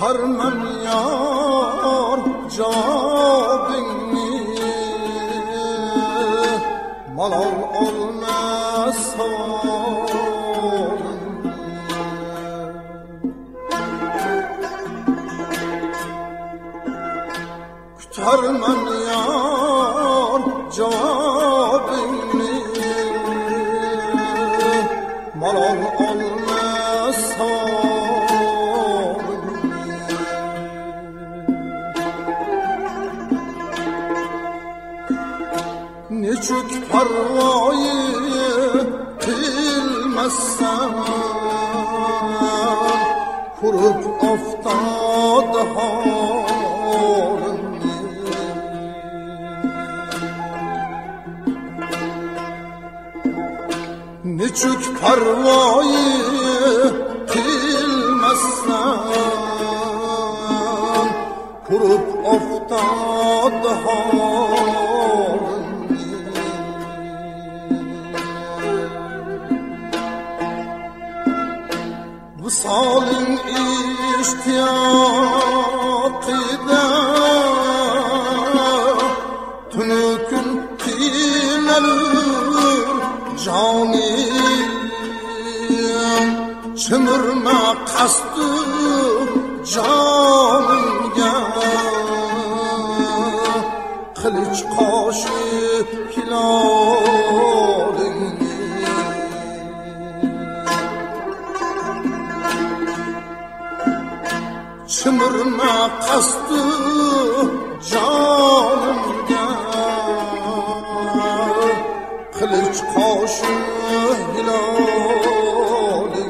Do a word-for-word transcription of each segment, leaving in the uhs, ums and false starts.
Karman yar cabini malal olmasa Karman yar cabini malal olmasa Neçük parvayı bilmezsen kurup aftada halini Neçük parvayı bilmezsen kurup aftada halini Salin iştiyakıda tünükün kinelir canim Çımırma kastı canımga Kılıç kaşı hilalini Çımırma kastı canımga Kılıç kaşı hilalini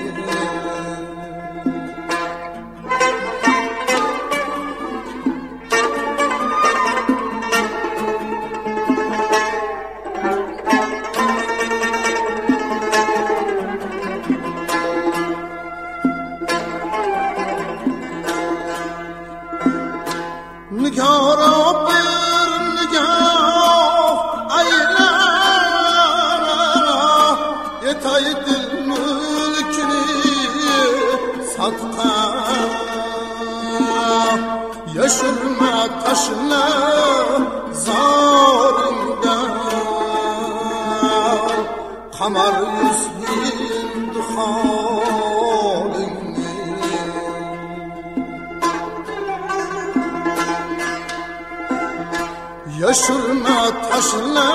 Nigara bir nigah eyle Yetay dil mülkini satka Yaşırma taşla zalimden Kamar yüz hind halini Yaşırma taşla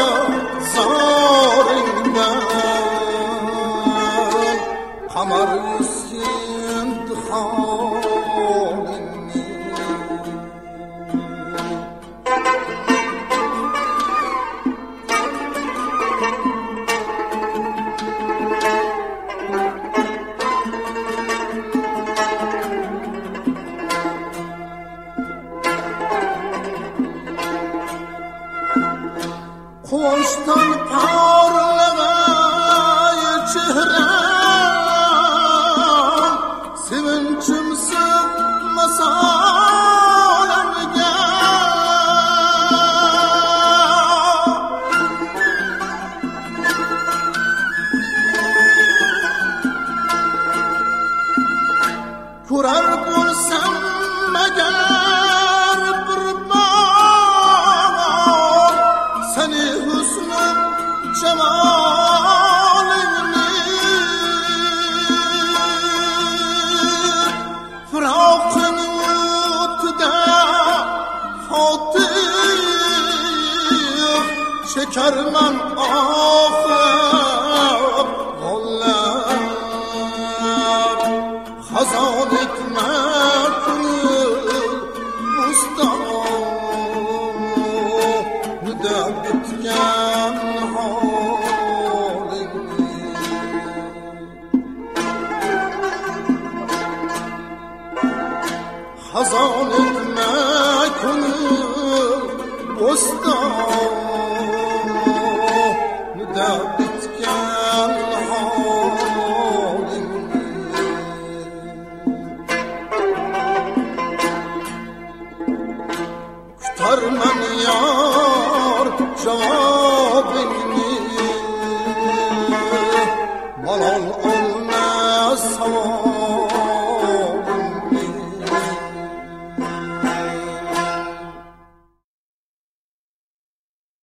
zarından Kamar yüzünd halini Kuvuştan parlamay çehrem Sevinçim sığmasa alemge Kurar bulsam meğer bir bağ Seni hüsnün cemalini Fırakın ötüde hatif Şekermen ahir gollar Hazan etme kırıl Mustafa Nüde bitken halini Hazan etme kırıl Mustafa Nüde bitken halini Kurtarman yar can